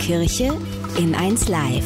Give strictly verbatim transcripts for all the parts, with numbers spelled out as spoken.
Kirche in eins Live.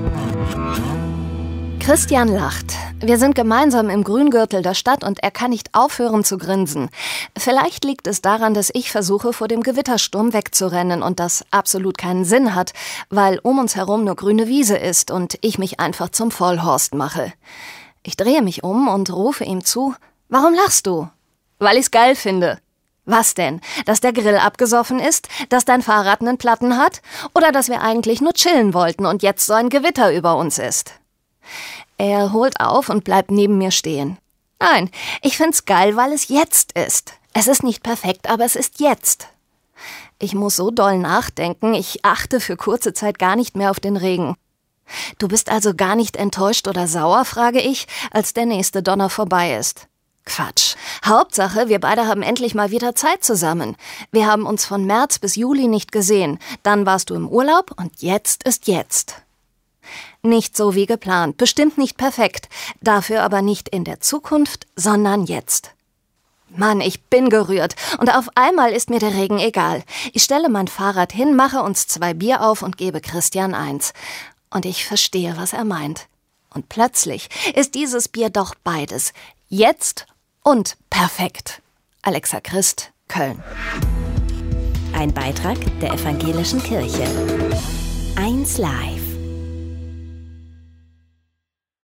Christian lacht. Wir sind gemeinsam im Grüngürtel der Stadt und er kann nicht aufhören zu grinsen. Vielleicht liegt es daran, dass ich versuche, vor dem Gewittersturm wegzurennen und das absolut keinen Sinn hat, weil um uns herum nur grüne Wiese ist und ich mich einfach zum Vollhorst mache. Ich drehe mich um und rufe ihm zu: Warum lachst du? Weil ich's geil finde. Was denn? Dass der Grill abgesoffen ist? Dass dein Fahrrad einen Platten hat? Oder dass wir eigentlich nur chillen wollten und jetzt so ein Gewitter über uns ist? Er holt auf und bleibt neben mir stehen. Nein, ich find's geil, weil es jetzt ist. Es ist nicht perfekt, aber es ist jetzt. Ich muss so doll nachdenken, ich achte für kurze Zeit gar nicht mehr auf den Regen. Du bist also gar nicht enttäuscht oder sauer, frage ich, als der nächste Donner vorbei ist. Quatsch. Hauptsache, wir beide haben endlich mal wieder Zeit zusammen. Wir haben uns von März bis Juli nicht gesehen. Dann warst du im Urlaub und jetzt ist jetzt. Nicht so wie geplant, bestimmt nicht perfekt. Dafür aber nicht in der Zukunft, sondern jetzt. Mann, ich bin gerührt. Und auf einmal ist mir der Regen egal. Ich stelle mein Fahrrad hin, mache uns zwei Bier auf und gebe Christian eins. Und ich verstehe, was er meint. Und plötzlich ist dieses Bier doch beides. Jetzt und perfekt. Alexa Christ, Köln. Ein Beitrag der Evangelischen Kirche. eins Live.